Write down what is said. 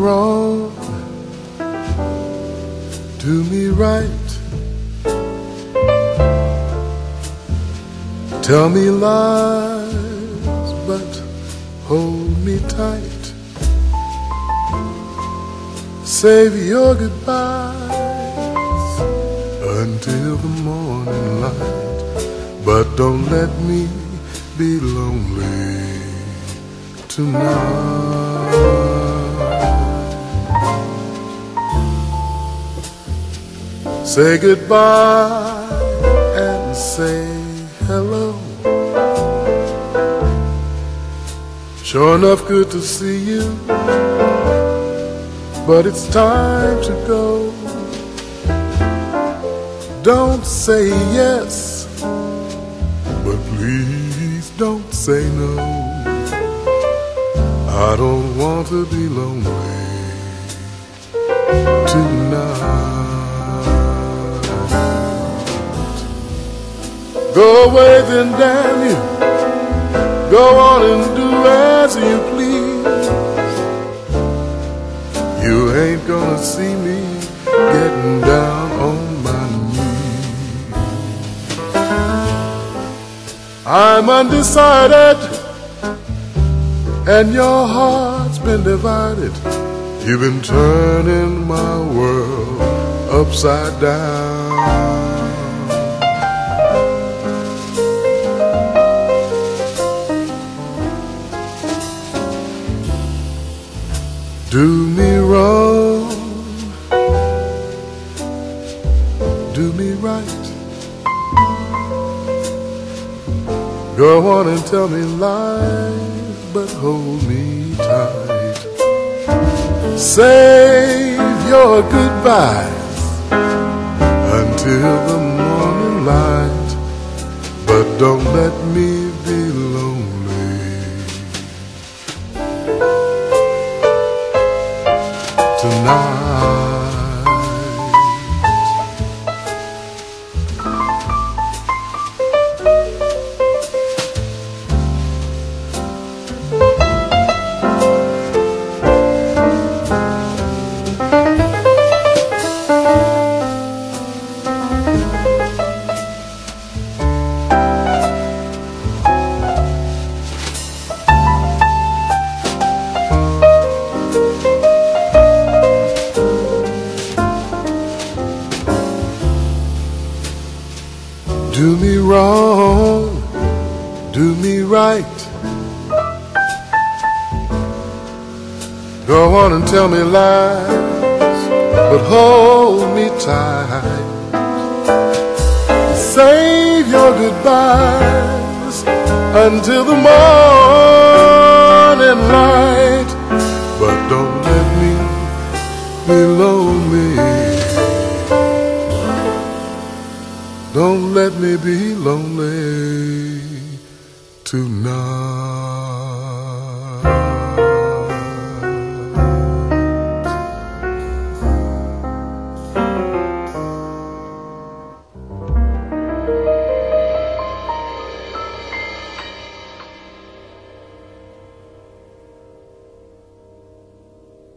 wrong, do me right, tell me lies, but hold me tight. Save your goodbyes until the morning light, but don't let me be lonely tonight. Say goodbye and say hello. Sure enough good to see you, but it's time to go. Don't say yes, but please don't say no. I don't want to be lonely tonight. Go away then, damn you. Go on and do as you please. You ain't gonna see me getting down on my knees. I'm undecided, and your heart's been divided. You've been turning my world upside down. Do me wrong, do me right. Go on and tell me lies, but hold me tight. Save your goodbyes until the morning light, but don't let me be lonely tonight. Do me wrong, do me right. Go on and tell me lies, but hold me tight. Save your goodbyes until the morning light, but don't let me be lonely. Don't let me be lonely tonight.